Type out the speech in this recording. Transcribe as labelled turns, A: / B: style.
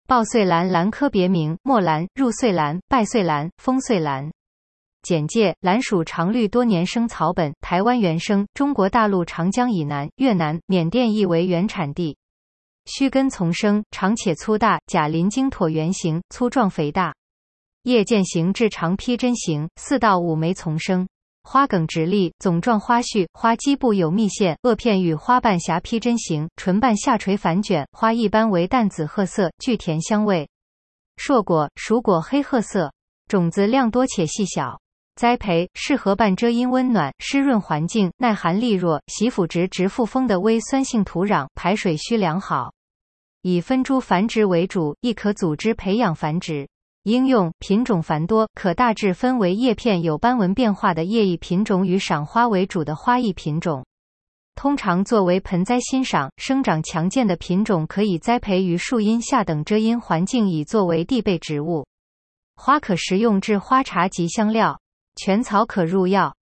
A: 报穗兰兰科别名：墨兰、入穗兰、败穗兰、风穗兰。简介：兰属常绿多年生草本，台湾原生，中国大陆长江以南、越南、缅甸亦为原产地。须根丛生，长且粗大，假鳞茎椭圆形，粗壮肥大。叶渐形至长披针形，4到5枚丛生。花梗直立，总状花序，花基部有密线，萼片与花瓣狭披针形，唇瓣下垂反卷，花一般为淡紫褐色，具甜香味。硕果，熟果黑褐色，种子量多且细小。栽培适合半遮阴温暖、湿润环境，耐寒力弱，喜腐殖直覆风的微酸性土壤，排水需良好。以分株繁殖为主，亦可组织培养繁殖。应用品种繁多，可大致分为叶片有斑纹变化的叶艺品种与赏花为主的花艺品种。通常作为盆栽欣赏，生长强健的品种可以栽培于树荫下等遮阴环境，以作为地被植物。花可食用制花茶及香料，全草可入药。